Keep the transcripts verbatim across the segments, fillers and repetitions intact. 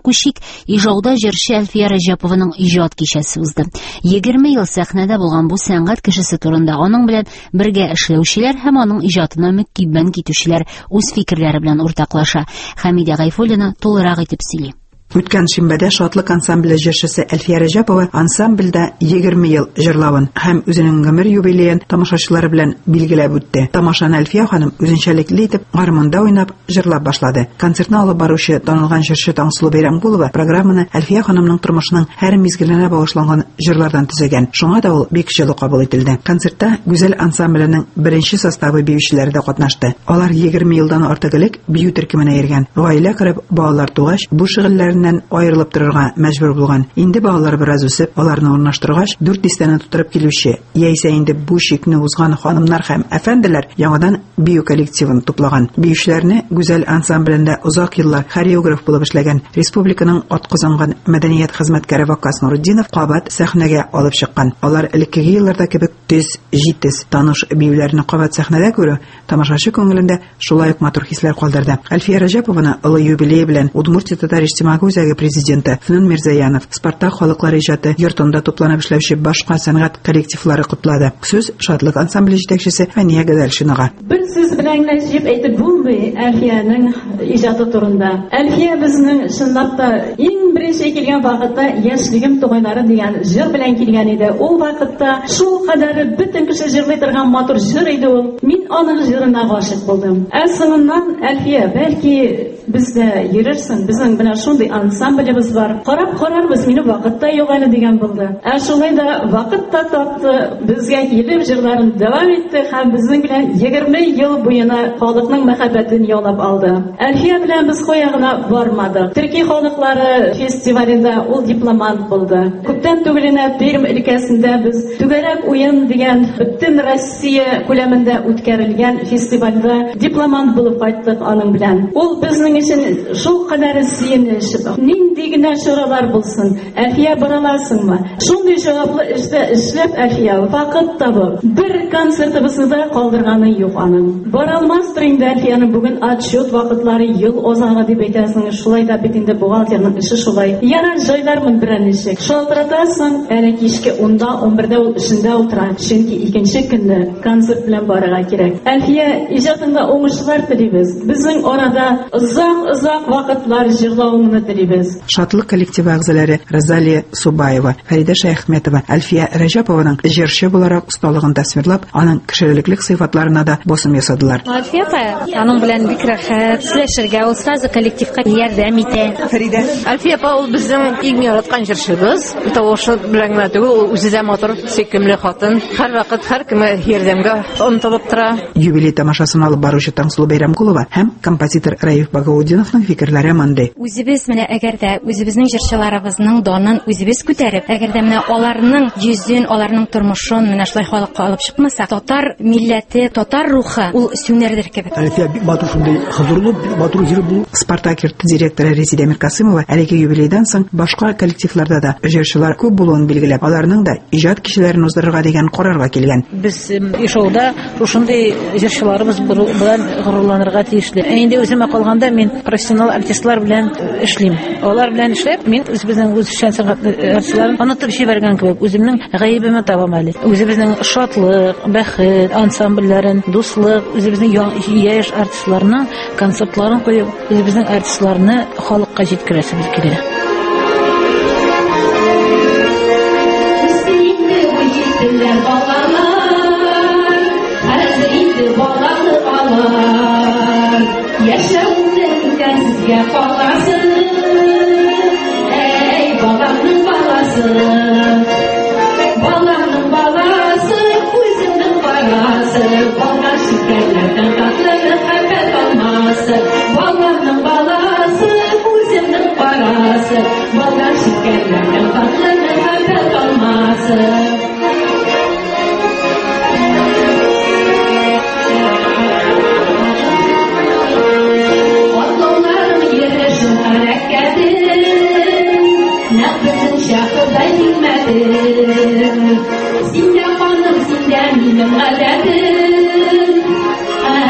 күшик, Ижауда җырчы Әлфия Рәҗәпованың иҗат кичәсе узды. егерме ел сәхнәдә булган бу сәнгать кешесе турында аның белән бергә эшләүчеләр һәм аның иҗатына мөкиббән китүчеләр үз фикерләре белән уртаклаша. Хәмидә Гайфуллина тулырак итеп сөйли. Үткән шимбәдә шатлык ансамбле җырчысы Әлфия Рәҗәпова ансамбльдә егерме ел җырлавын һәм үзенең гомер юбилеен тамашачылары белән билгеләп үтте. Тамашаны Әлфия ханым үзенчәлекле итеп гармунда уйнап җырлап башлады. Концертны алып баручы танылган җырчы Таңсылу Бәйрәмгулова программаны Әлфия ханымның тормышының һәр мизгеленә багышланган җырлардан төзегән. Шуңа да ул бик җылы кабул ителде. Концертта Гүзәл ансамбленең беренче составы биючеләре дә катнашты. Алар егерме елдан артык элек бию төркеменә йөргән. Гаилә корып, балалар тугач, бу шөгыльләр аерылып торырга мәҗбүр булган. Инде балалар бераз үсеп, аларны урнаштыргач, дүрт дистәне тутырып килүче, яисә инде бу шикне узган ханымнар һәм әфәнделәр яңадан бию коллективын туплаган. Биючеләрне Гүзәл ансамблендә озак еллар хореограф булып эшләгән республиканың атказанган мәдәният хезмәткәре Вакас Нуруддинов кабат сәхнәгә алып чыккан. Алар элеккеге елларда кебек төз, җитез, таныш биюләрне кабат сәхнәдә күрү тамашачы күңелендә шулай ук матур хисләр калдырды. Әлфия Рәҗәпованы олы юбилей белән Удмуртия татар иҗтимагый үзәге президенты Фнун Мирзаянов, Спартак халыклар иҗаты йортында тупланып эшләүче башка сәнгать коллективлары котлады. Сүз шатлык ансамбле җитәкчесе Фәния Гадәлшинага. Бер сүз белән генә җыеп әйтеп булмый Әлфиянең иҗаты турында. Әлфия безнең чынлап та иң беренче килгән вакытта яшьлегем тугайлары дигән җыр белән килгән иде. Ул вакытта шул кадәр бөтен кеше җырлый торган матур җыр иде ул. Мин аның җырына гашык булдым. Ә соңыннан Әлфия, бәлки бездә йөрерсең, безнең белән шундый ансамблебыз бар. Карап карарбыз, мине вакытта юк әле дигән булды. Ә шулай да вакытта тапты, безгә килеп җырларын дәвам итте һәм безнең белән егерме ел буена халыкның мәхәббәтен яулап алды. Әлфия белән без кая гына бармадык. Төрки халыклары фестивалендә ул дипломант булды. Күптән түгел генә Пермь өлкәсендә без Түгәрәк уен дигән бөтен Россия күләмендә үткәрелгән фестивальдә дипломант булып кайттык аның белән. Ул безнең өчен шул кадәр сөенеч. Нинди генә чаралар булсын, Әлфия бараларсыңмы? Шундый җаваплы эштә эшләп Әлфия вакыт табып, бер концертыбызны да калдырганы юк аның. Баралмастыр инде Әлфияның бүген отчет вакытлары ел озагы дип әйтәсең, шулай да бит инде бухгалтерның эше шулай. Яра җайлармын берәничек. Шалтыратасың, әле кичке унда, унбердә ул эшендә утыра, чөнки икенче көнне концерт белән барырга кирәк. Әлфия иҗатында уңышлар телибез. Безнең арада озак-озак вакытлар җырлавыңны телибез. Шатлык коллективы әгъзалары Розалия Субаева, Фәрида Шәйхметова, Әлфия Рәҗәпованың җырчы буларак осталыгын тасвирлап, аның кешелеклек сыйфатларына да босым ясадылар. Әлфия аның белән бик рәхәт сөйләшергә, ул сразу коллективка ярдәм итә. Фәрида, Әлфия ул безнең иң яраткан җырчыбыз. Тавышы белән генә түгел, ул үзе дә матур, сөйкемле хатын. Һәр вакыт һәр кемгә ярдәмгә омтылып тора. Юбилей тамашасын алып баручы Таңсылу Бәйрәмгулова һәм композитор Раиф Багаудиновның фикерләре мондай. Үзебез менә әгәр дә үзебезнең җырчыларыбызның данын үзебез күтәреп, әгәр дә менә аларның йөзен, аларның тормышын менә шулай халыкка алып чыкмасак, татар милләте, татар рухы ул сүнәрдер кебек. Әлфия бик матур шундый хозурлы, матур җыр бу. Спартак йорты директоры Резидә Миркасымова әлеге юбилейдан соң башка коллективларда да җырчылар күп булуын билгеләп, аларның да иҗат кичәләрен уздырырга дигән карарга килгән. Без Ишауда шундый җырчыларыбыз белән горурланырга тиешле. Инде үземә калганда мин профессионал артистлар белән эшлим. Алар белән эшләп, мин үзебезнең үзешчән сәнгать артистларын онытып җибәргән кебек, үземнең гаебемне табам әле. Үзебезнең шатлык, бәхет ансамбльләрен, дуслык, үзебезнең яшь артистларның концертларын куеп, үзебезнең артистларны халыкка җиткерәсебез килә.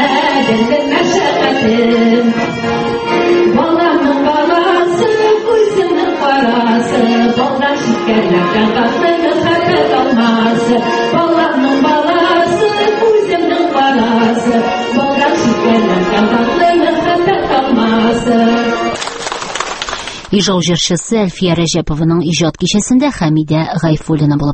Баланың баласы шикәрләрдән катыны хәтта калмас. Баланың баласы, үземнең баласы, балдар шикәрләрдән катыны хәтта калмас. Ижау җырчысы Әлфия Рәҗәпованың иҗат кичәсендә Хәмидә Гайфуллина булып